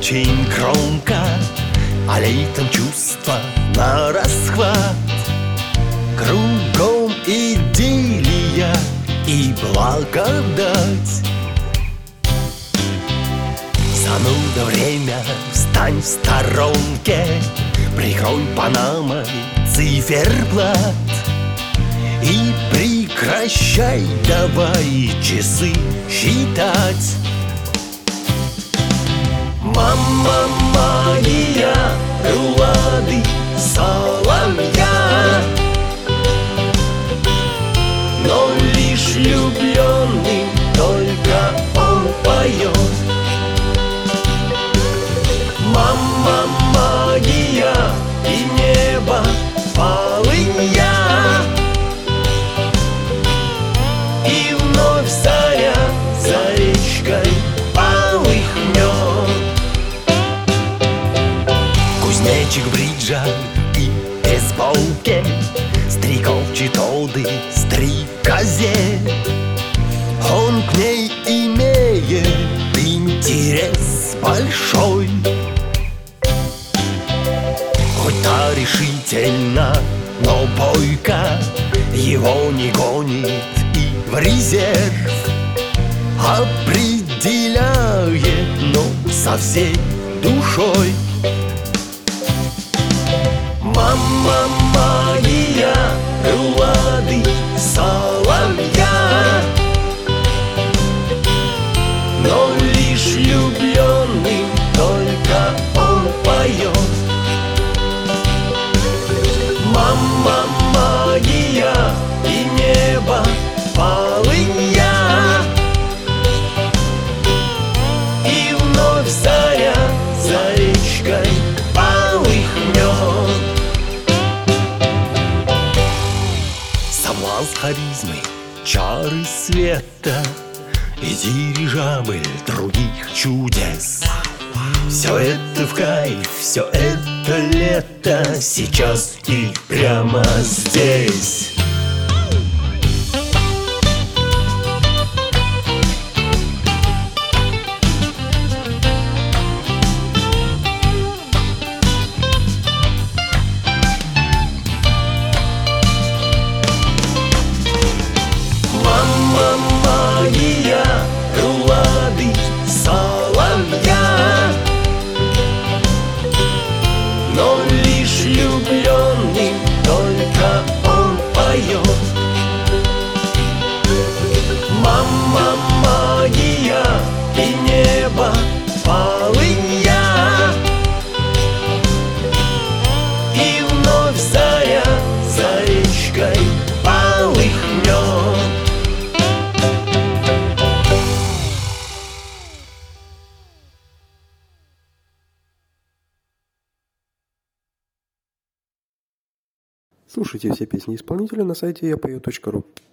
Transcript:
очень громко, а летом чувства на расхват. Кругом идиллия и благодать. Зануда время, встань в сторонке, прикрой панамой циферблат и прекращай давай часы считать. Мама моя, Эллады соловья, но лишь влюбленный только он поет. Мама магия и небо полынья, и вновь заря за речкой полыхнет. Кузнечик бриджа и бейсболке, стрекочет оды стрекозе. Он к ней имеет интерес большой. Хоть та решительно, но бойко, его не гонит и в резерв определяет, но со всей душой. Мама моя, Эллады соловья, но лишь влюбленный только он поет. Мама магия и небо полынья, и вновь заря за речкой полыхнет. Соблазн харизмы, чары света и дирижабль других чудес. Все это в кайф, все это лето, сейчас и прямо здесь. Мама магия, Эллады соловья, но лишь влюбленный только он поет. Мама магия и небо полынья, и вновь заря за речкой полыхнет. Слушайте все песни исполнителя на сайте yapою.ru.